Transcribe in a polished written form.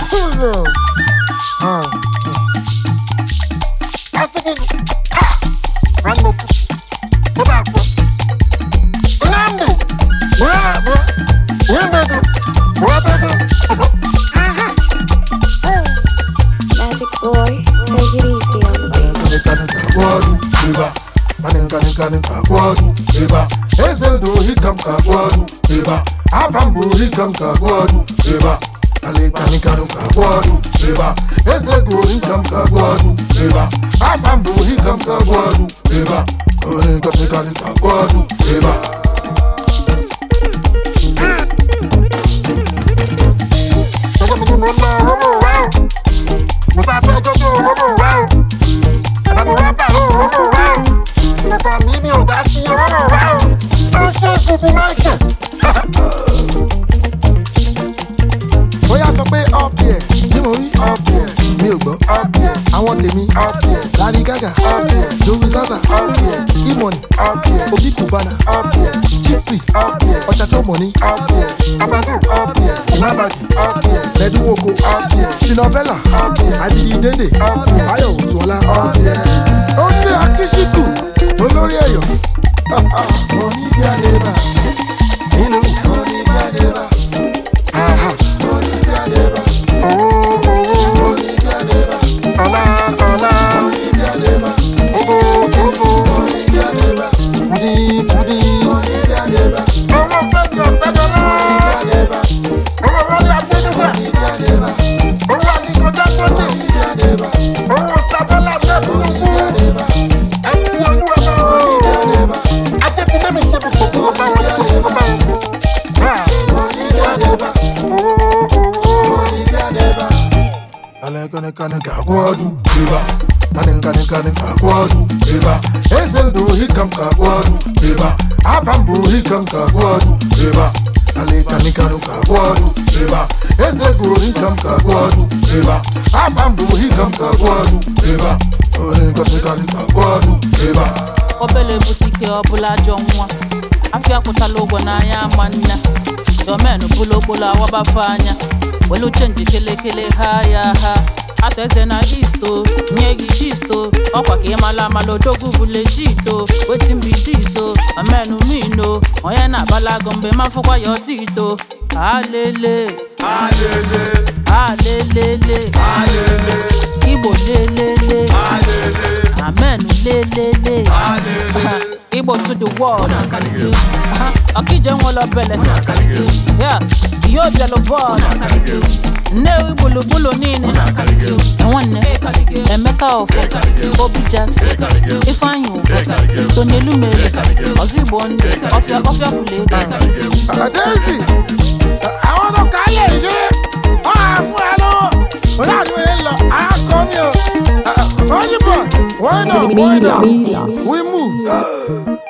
Obele butike obula jonwa afia kutalogo na ya manna yo menu bulo awaba fanya welu change kele ha ateze na isto nyegi chisto okwa ke mala malodogu bulejito wetin be this so amenu mino oya na balago mbe mafukwa yo tito alele Igbo lelele amen lelele Igbo to the world akije nwolo bele yeah yo jalo ball ne ibulu nini nwanne Emeka Ofe Obi Jackson Ifanyu Tonelumere Ozigbo ndị ofia fule Daisy I want to call you why not? We move.